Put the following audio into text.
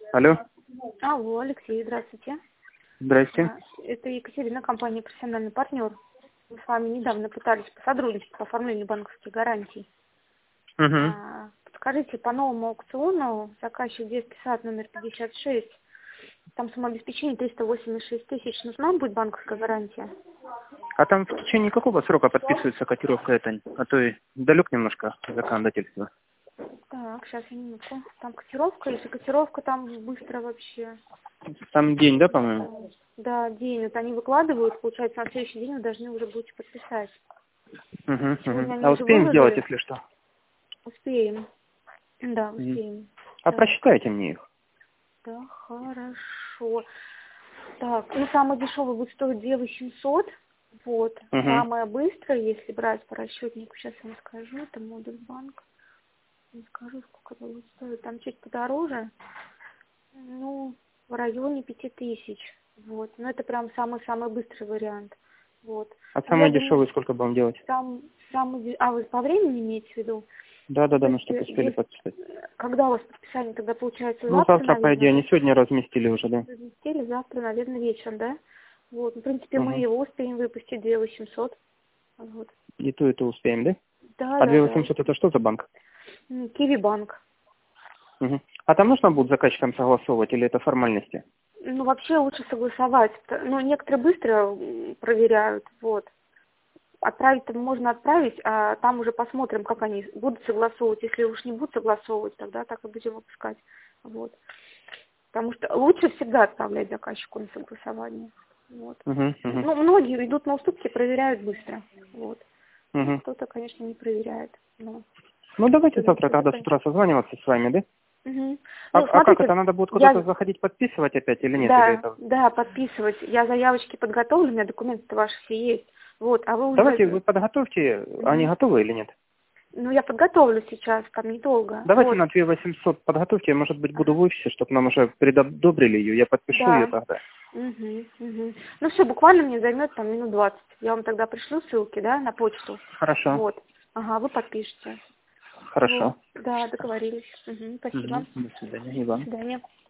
Алло. Алло, Алексей, здравствуйте. Здрасте. Это Екатерина, компания «Профессиональный партнер». Мы с вами недавно пытались сотрудничать по оформлению банковских гарантий. Угу. Подскажите, по новому аукциону заказчик детский сад номер 56, там самообеспечение 386 тысяч, нужна будет банковская гарантия? А там в течение какого срока подписывается котировка эта? А то и далек немножко законодательство. Так, сейчас, минутку. Там котировка, если котировка, там быстро вообще. Там день, да, по-моему? Да, день. Вот они выкладывают, получается, на следующий день вы должны уже будете подписать. Угу, Сегодня они А уже успеем сделать, выложили. если что? Успеем. Да, Мгм. успеем. А Так, прочитайте мне их. да, хорошо. Так, ну самый дешевый будет стоить 2800. Вот. Угу. Самое быстрое, если брать по расчетнику, сейчас я вам скажу, это модуль банк. Не скажу, сколько это будет стоить. Там чуть подороже. Ну, в районе 5000. Вот. Но это прям самый-самый быстрый вариант. Вот. А Но я самый думаю, дешевый сколько будем делать? А вы по времени имеете в виду? Да, То ну есть, чтобы успели подписать. когда у вас подписание, тогда получается Ну, завтра, завтра, по идее, наверное, они да? сегодня разместили уже, да? Разместили завтра, наверное, вечером, да? Вот, в принципе, мы Угу. его успеем выпустить 2800. Вот. И то успеем, да? Да, А да, да. 2800 это что за банк? Киви банк. Угу. А там нужно будет с заказчиком согласовывать или это формальности? Ну, вообще лучше согласовать. Ну, некоторые быстро проверяют, вот. Отправить-то можно отправить, а там уже посмотрим, как они будут согласовывать. Если уж не будут согласовывать, тогда так и будем выпускать. Вот. Потому что лучше всегда отправлять заказчику на согласование. Вот. Угу. Ну, многие идут на уступки, проверяют быстро. Вот. Ну, Угу. кто-то, конечно, не проверяет. Но Ну, давайте завтра кто-то, тогда с утра созваниваться с вами, да? Мгм. А, Ну, а как это, смотрите, надо будет куда-то я... заходить подписывать опять или нет? Или Да, это... да, подписывать. Я заявочки подготовлю, у меня документы ваши все есть. Вот, а вы Давайте вы уже... подготовьте, они Мгм. готовы или нет? Ну, я подготовлю сейчас, там недолго. Давайте Вот. на 2800 подготовьте, я, может быть, буду в Ага. офисе, чтобы нам уже предодобрили ее, я подпишу ее Да. тогда. Угу. Ну все, буквально мне займет там минут 20. Я вам тогда пришлю ссылки, да, на почту. Хорошо, Вот. Ага, вы подпишете. Вот. хорошо. Да, договорились. Спасибо. До свидания, и До вам. свидания.